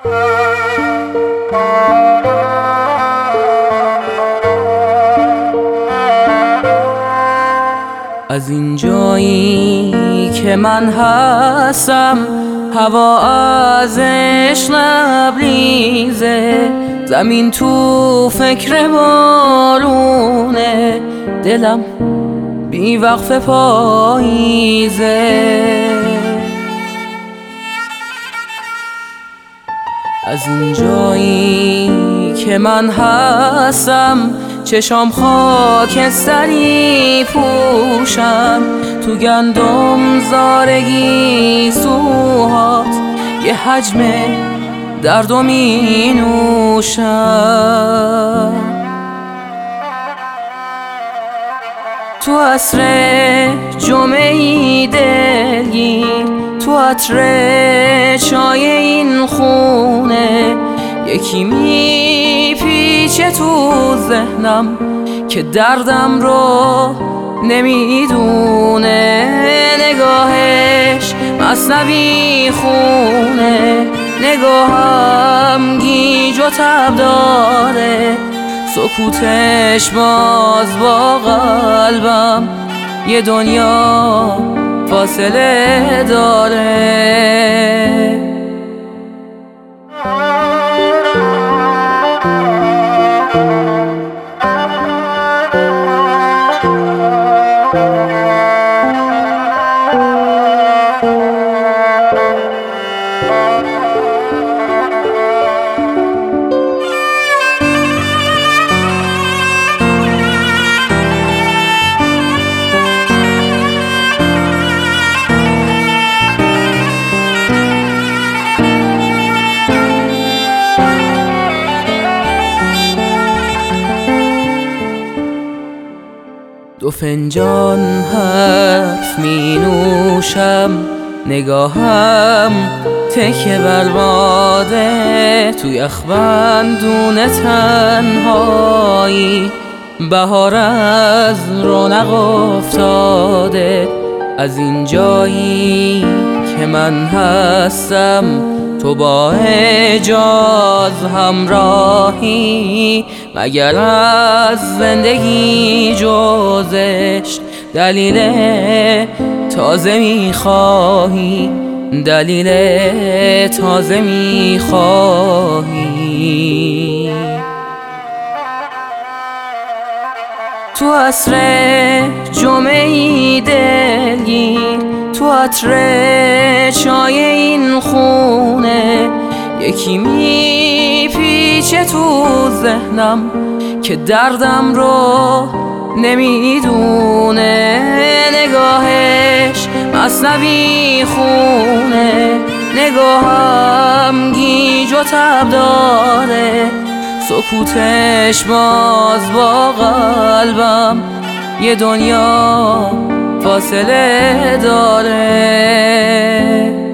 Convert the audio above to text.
از این جایی که من هستم هوا ازش لبریزه، زمین تو فکر بارونه، دلم بی وقف پاییزه. از این جایی که من هستم چشام خاکستری پوشم، تو گندم زارگی سوهات یه حجم درد و می نوشم. تو عصر جمعه‌ای دلگیر، تو عطر چای این خونه، یکی میپیچه تو ذهنم که دردم رو نمیدونه. نگاهش مثنوی خونه، نگاهم گیج و تب داره، سکوتش باز با قلبم یه دنیا فاصله داره. دو فنجان حرف می نوشم، نگاهم تکه بر باده، تو یخبندون تنهایی بهار از رونق افتاده. از این جایی که من هستم تو با اعجاز همراهی، مگر از زندگی جزش دلیل تازه میخواهی، دلیل تازه میخواهی. تو عصر جمعه‌ای دلگیر، تو عطر چای این خونه، یکی میپیچه تو ذهنم که دردم رو نمیدونه. نگاهش مثنوی خونه، نگاهم گیج و تب داره، سکوتش باز با قلبم یه دنیا فاصله داره.